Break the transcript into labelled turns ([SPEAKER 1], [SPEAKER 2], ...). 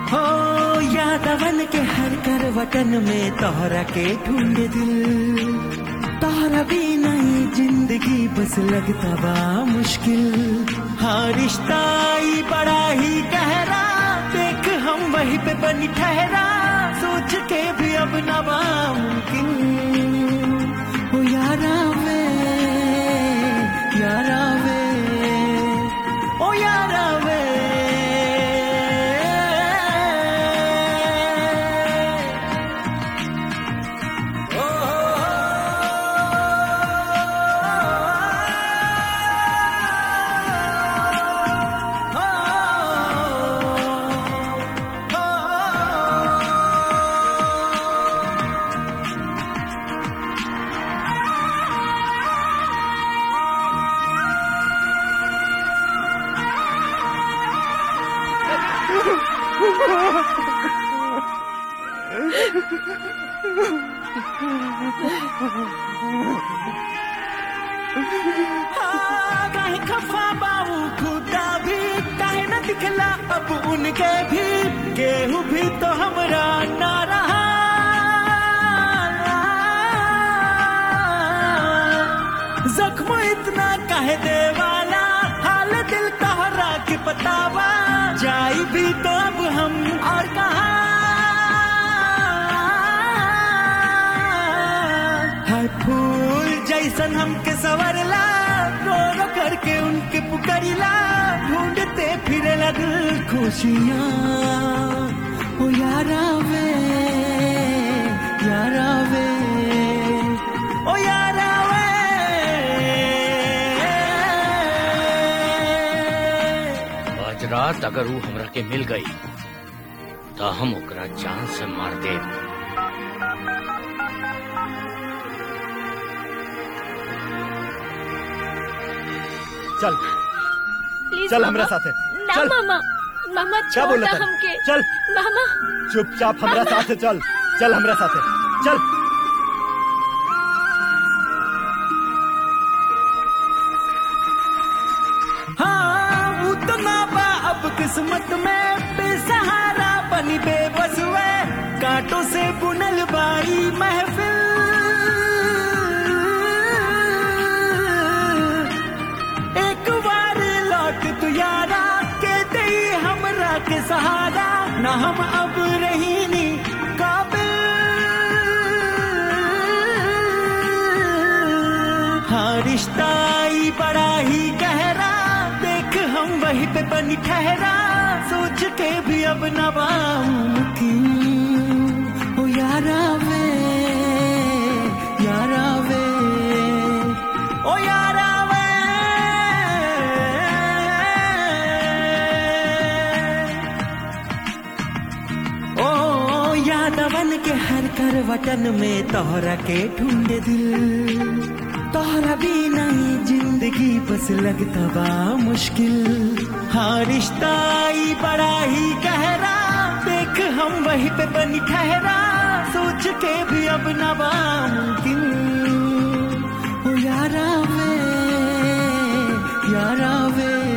[SPEAKER 1] हो यादवन के हर करवटन में तोहरा के ढूंढे दिल, तोहरा भी नहीं जिंदगी बस लगता बा मुश्किल। हाँ रिश्ता ही बड़ा ही गहरा, देख हम वहीं पे बनी ठहरा, सोच के भी अब ना मुमकिन। ओ यारा वे, यारा वे, ओ यारा वे। काहे खफा बाबू खुदा भी, काहे न दिखला अब उनके भी, केहू भी तो हमरा ना रहा। जख्म इतना काहे देवाला, हाल दिल तोहरा के पतावा, जाई भी तो अब हम और कहाँ। हाय फूल जैसन हमके सवरला, रो रो करके उनके पुकरिला, ढूंढते फिरेला दिल खुशियाँ। ओ यारा वे, यारा वे, ओ यारा वे।
[SPEAKER 2] आज रात अगर वो हमरा के मिल गई तो हम ओकरा जान से मार दे।
[SPEAKER 3] चल चल हमरा साथे चल।
[SPEAKER 4] मामा मामा
[SPEAKER 3] क्या बोला
[SPEAKER 4] हमके
[SPEAKER 3] चल
[SPEAKER 4] मामा,
[SPEAKER 3] चुपचाप हमरा साथे चल, चल हमरा साथे चल।
[SPEAKER 1] हाँ उतना बा अब किस्मत में, बेसहारा बनी बेबस वे, कांटों से बुनल बाई महफिल। एक बार लौट तू यारा के दे हमरा के सहारा, ना हम अब रही नी काबिल। हाँ रिश्ता ही बड़ा ही गहरा, देख हम वहीं पे बनी ठहरा, सोच के भी अब ना मुमकिन। ओ यारा वे, यारा वे, ओ यारा वे। ओ यादवन के हर करवटन में तोहरा के ढूंढे दिल, तोहरा भी नहीं जिंदगी बस लगता बा मुश्किल। हाँ रिश्ता ही बड़ा ही गहरा, देख हम वहीं पे बनी ठहरा, सोच के भी अब ना मुमकिन। ओ यारा वे, यारा वे।